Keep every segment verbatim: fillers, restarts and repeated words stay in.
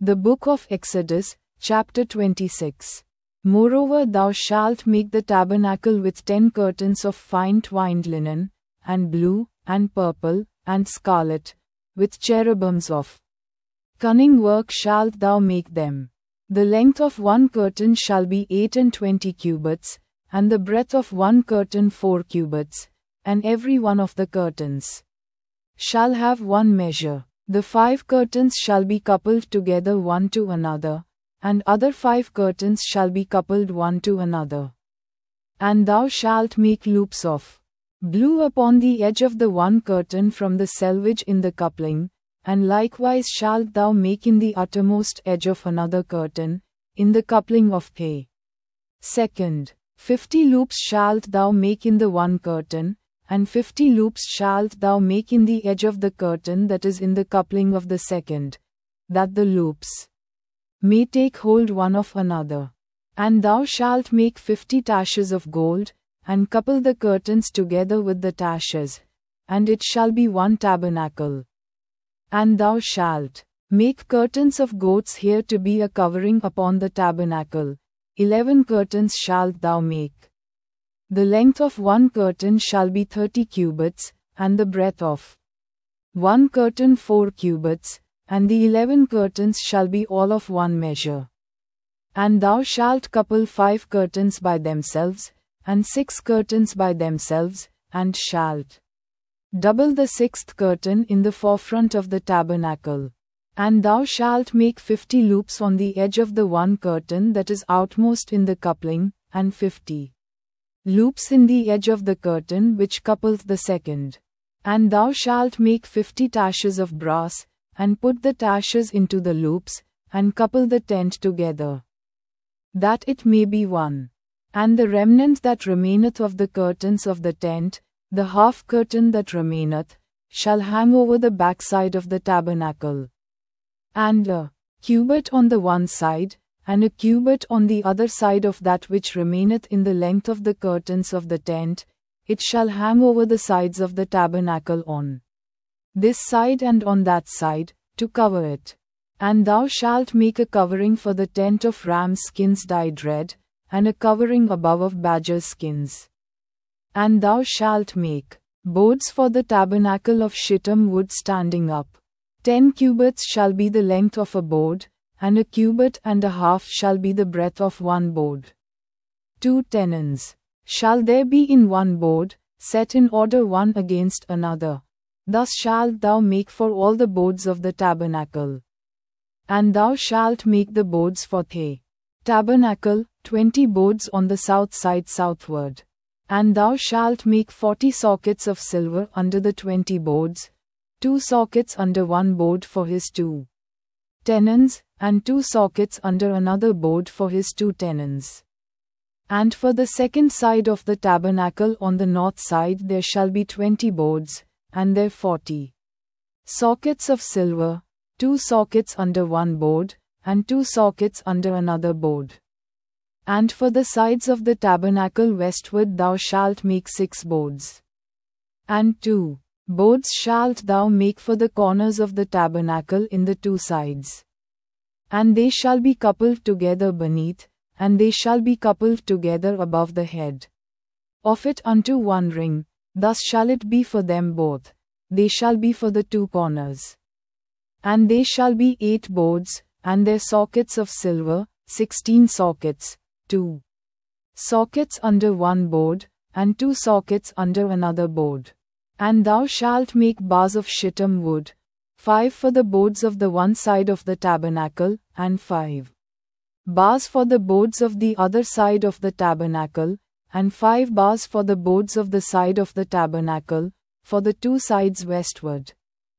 The Book of Exodus, chapter twenty-six. Moreover thou shalt make the tabernacle with ten curtains of fine twined linen, and blue, and purple, and scarlet, with cherubims of cunning work shalt thou make them. The length of one curtain shall be eight and twenty cubits, and the breadth of one curtain four cubits, and every one of the curtains shall have one measure. The five curtains shall be coupled together one to another, and other five curtains shall be coupled one to another. And thou shalt make loops of blue upon the edge of the one curtain from the selvage in the coupling, and likewise shalt thou make in the uttermost edge of another curtain, in the coupling of hay. Second, fifty loops shalt thou make in the one curtain, and fifty loops shalt thou make in the edge of the curtain that is in the coupling of the second, that the loops may take hold one of another. And thou shalt make fifty taches of gold, and couple the curtains together with the taches, and it shall be one tabernacle. And thou shalt make curtains of goats hair to be a covering upon the tabernacle. Eleven curtains shalt thou make. The length of one curtain shall be thirty cubits, and the breadth of one curtain four cubits, and the eleven curtains shall be all of one measure. And thou shalt couple five curtains by themselves, and six curtains by themselves, and shalt double the sixth curtain in the forefront of the tabernacle. And thou shalt make fifty loops on the edge of the one curtain that is outmost in the coupling, and fifty loops in the edge of the curtain which couples the second. And thou shalt make fifty taches of brass, and put the taches into the loops, and couple the tent together, that it may be one. And the remnant that remaineth of the curtains of the tent, the half curtain that remaineth, shall hang over the backside of the tabernacle. And a cubit on the one side, and a cubit on the other side of that which remaineth in the length of the curtains of the tent, it shall hang over the sides of the tabernacle on this side and on that side, to cover it. And thou shalt make a covering for the tent of ram skins dyed red, and a covering above of badger skins. And thou shalt make boards for the tabernacle of shittim wood standing up. Ten cubits shall be the length of a board, and a cubit and a half shall be the breadth of one board. Two tenons shall there be in one board, set in order one against another. Thus shalt thou make for all the boards of the tabernacle. And thou shalt make the boards for the tabernacle, twenty boards on the south side southward. And thou shalt make forty sockets of silver under the twenty boards, two sockets under one board for his two tenons, and two sockets under another board for his two tenons. And for the second side of the tabernacle on the north side there shall be twenty boards, and there forty sockets of silver, two sockets under one board, and two sockets under another board. And for the sides of the tabernacle westward thou shalt make six boards. And two boards shalt thou make for the corners of the tabernacle in the two sides. And they shall be coupled together beneath, and they shall be coupled together above the head of it unto one ring, thus shall it be for them both, they shall be for the two corners. And they shall be eight boards, and their sockets of silver, sixteen sockets, two sockets under one board, and two sockets under another board. And thou shalt make bars of shittim wood, five for the boards of the one side of the tabernacle, and five bars for the boards of the other side of the tabernacle, and five bars for the boards of the side of the tabernacle, for the two sides westward.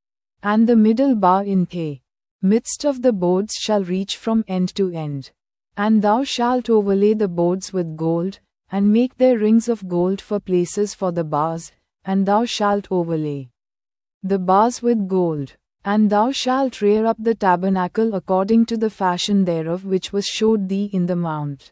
And the middle bar in the midst of the boards shall reach from end to end. And thou shalt overlay the boards with gold, and make their rings of gold for places for the bars, and thou shalt overlay the bars with gold. And thou shalt rear up the tabernacle according to the fashion thereof which was showed thee in the mount.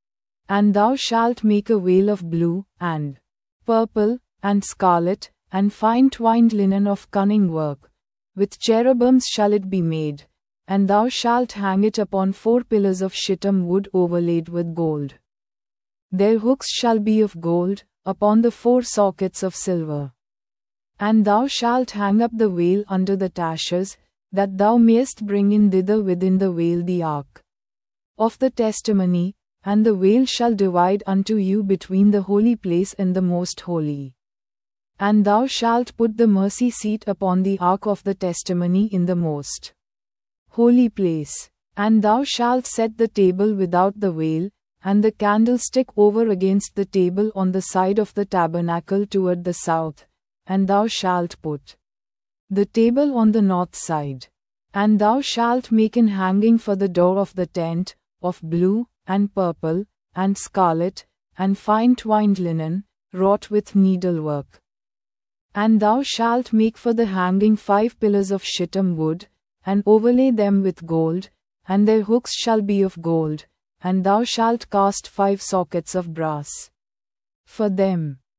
And thou shalt make a veil of blue, and purple, and scarlet, and fine twined linen of cunning work. With cherubims shall it be made, and thou shalt hang it upon four pillars of shittim wood overlaid with gold. Their hooks shall be of gold, upon the four sockets of silver. And thou shalt hang up the veil under the taches, that thou mayest bring in thither within the veil the ark of the testimony, and the veil shall divide unto you between the holy place and the most holy. And thou shalt put the mercy seat upon the ark of the testimony in the most holy place. And thou shalt set the table without the veil, and the candlestick over against the table on the side of the tabernacle toward the south, and thou shalt put the table on the north side. And thou shalt make an hanging for the door of the tent, of blue, and purple, and scarlet, and fine twined linen, wrought with needlework. And thou shalt make for the hanging five pillars of shittim wood, and overlay them with gold, and their hooks shall be of gold, and thou shalt cast five sockets of brass for them.